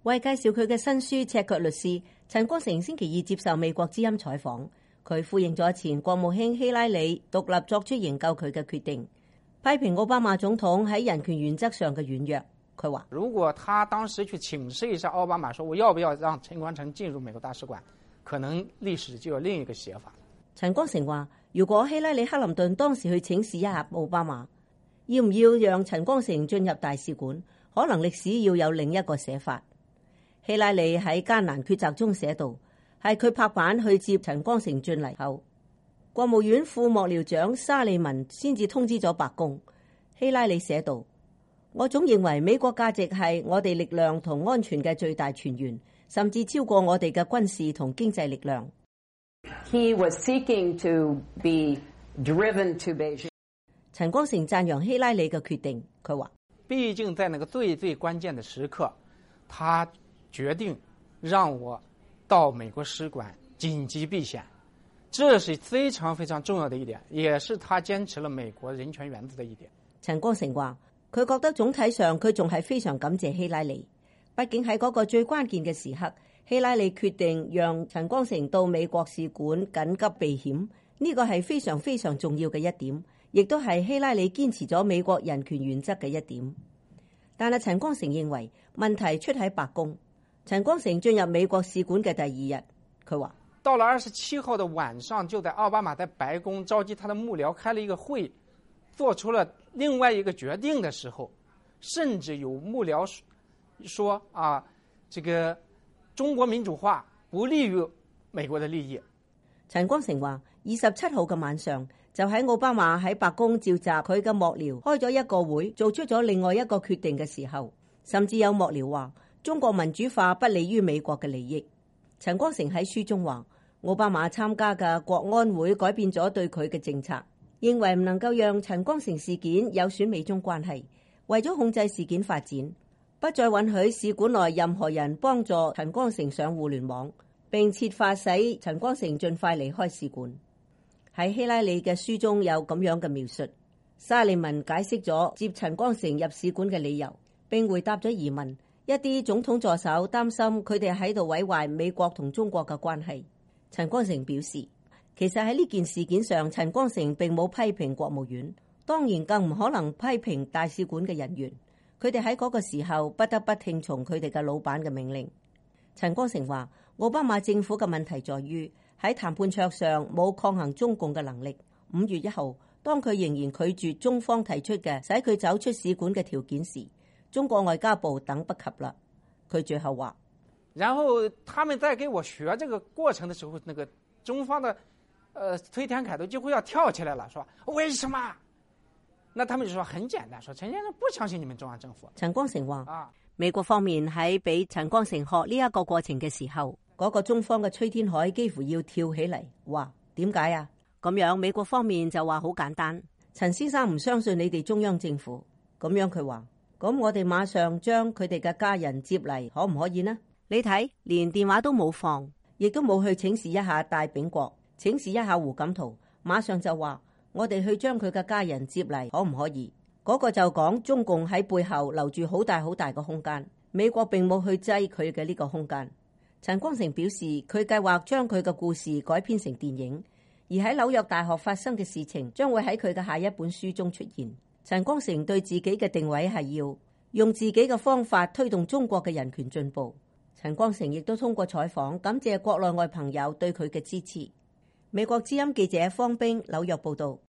為介紹佢嘅新書《赤腳律師》，陳光誠星期二接受美國之音採訪，佢呼應咗前國務卿希拉里獨立作出營救佢嘅決定，批評奧巴馬總統喺人權原則上嘅軟弱。佢話： 如果他當時去請示一下奧巴馬，說我要不要讓陳光誠進入美國大使館，可能歷史就有另一個寫法。 陳光誠話：如果希拉里克林頓當時去請示一下奧巴馬，要唔要讓陳光誠進入大使館，可能歷史要有另一個寫法。希拉里喺艱難抉擇中寫道，係佢拍板去接陳光誠進嚟後，國務院副幕僚長沙利文先至通知咗白宮。希拉里寫道：我總認為美國價值係我哋力量同安全嘅最大泉源，甚至超過我哋嘅軍事同經濟力量。 He was seeking to be driven to Beijing. 陳光誠讚揚希拉里嘅決定，佢話： 畢竟在那個最關鍵的時刻，他決定讓我到美國使館緊急避險，這是非常非常重要的一點，也是他堅持了美國人權原則的一點。 陳光誠話：佢覺得總體上佢仲係非常感謝希拉里，畢竟喺嗰個最關鍵嘅時刻，希拉里決定讓陳光誠到美國使館緊急避險，呢個係非常非常重要嘅一點，亦都係希拉里堅持咗美國人權原則嘅一點。但係陳光誠認為問題出喺白宮。陳光誠進入美國使館嘅第二日，佢話： 到了27號的晚上，就在奧巴馬在白宮召集他的幕僚開了一個會，做出了另外一個決定的時候，甚至有幕僚說啊，這個中國民主化不利於美國的利益。 陳光誠話：27號嘅晚上，就喺奧巴馬喺白宮召集佢嘅幕僚開咗一個會，做出咗另外一個決定嘅時候，甚至有幕僚話中國民主化不利於美國嘅利益。陳光誠喺書中話，奧巴馬參加嘅國安會改變咗對佢嘅政策，認為唔能夠讓陳光誠事件有損美中關係，為咗控制事件發展，不再允許使館內任何人幫助陳光誠上互聯網，並設法使陳光誠盡快離開使館。喺希拉里嘅書中有咁樣嘅描述，沙利文解釋咗接陳光誠入使館嘅理由，並回答咗疑問。一啲總統助手擔心佢哋喺度毀壞美國同中國嘅關係。陳光誠表示，其實喺呢件事件上，陳光誠並冇批評國務院，當然更唔可能批評大使館嘅人員。佢哋喺嗰個時候不得不聽從佢哋嘅老闆嘅命令。陳光誠話，奧巴馬政府嘅問題在於喺談判桌上冇抗衡中共嘅能力。5月1號，當佢仍然拒絕中方提出嘅使佢走出使館嘅條件時，中國外交部等不及了。佢最後話， 然後他們在給我學這個過程的時候，那個中方的崔天凱都幾乎要跳起來了，說為什麼？那他們就說很簡單，說陳先生不相信你們中央政府。 陳光誠話，美國方面喺俾陳光誠學呢一個過程嘅時候，嗰個中方嘅崔天凱幾乎要跳起嚟，話點解啊？咁樣美國方面就話好簡單，陳先生唔相信你哋中央政府。咁樣佢話，咁我哋馬上將佢哋嘅家人接嚟，可唔可以呢？你睇，連電話都冇放，亦都冇去請示一下戴秉國，請示一下胡錦濤，馬上就話我哋去將佢嘅家人接嚟，可唔可以？嗰個就講中共喺背後留住好大好大嘅空間，美國並冇去擠佢嘅呢個空間。陳光誠表示，佢計劃將佢嘅故事改編成電影，而喺紐約大學發生嘅事情將會喺佢嘅下一本書中出現。陳光誠對自己嘅定位係要用自己嘅方法推動中國嘅人權進步。陳光誠亦都通過採訪感謝國內外朋友對佢嘅支持。美國之音記者方冰紐約報道。